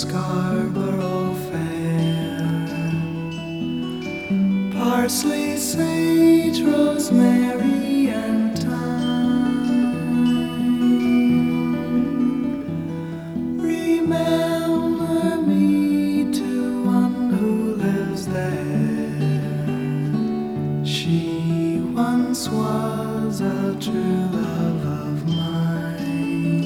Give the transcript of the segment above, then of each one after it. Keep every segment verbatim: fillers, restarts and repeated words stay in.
Scarborough Fair. Parsley, sage, rosemary, and thyme. Remember me to one who lives there. She once was a true love of mine.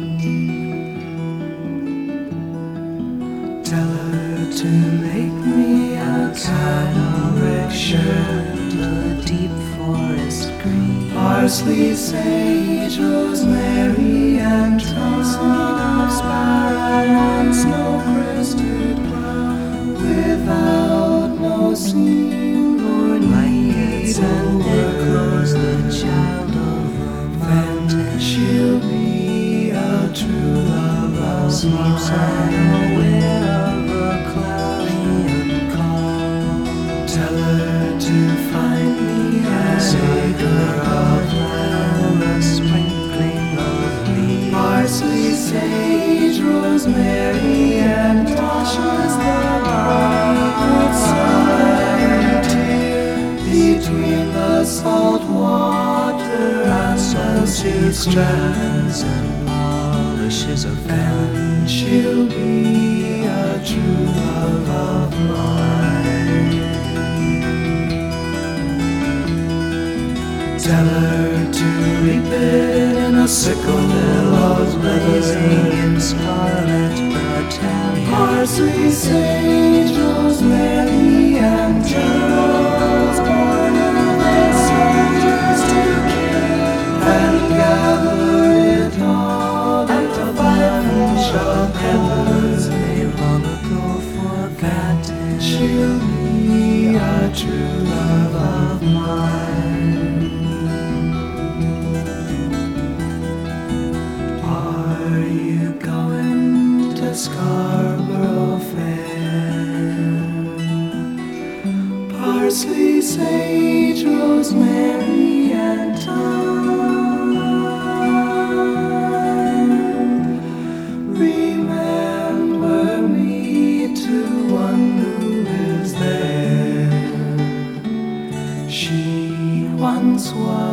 Tell her to make me a canoric shirt, a deep forest green, parsley, sage, rosemary, and thyme, sparrow on snow-crested brow, without no seam nor needs and echoes the child of the then she'll be a true love of sleeps mine. unaware of a cloudy and calm. Tell her to find me a acre of land, a sprinkling of leaves, parsley, sage, rosemary, and Tasha's the bright side between the salt water and the sea strands, and polishes of and she'll be a true love of mine. Tell her to reap it in a sickle, billows blazing in scarlet battalion, parsley, sage, rosemary, and geraniums, born of the soldiers to kill, and gather it all into financial peppers they long ago forgotten. She'll be a true love of mine. Are you going to Scarborough Fair? Parsley, sage, rosemary, and thyme. Remember me to one who lives there. She once was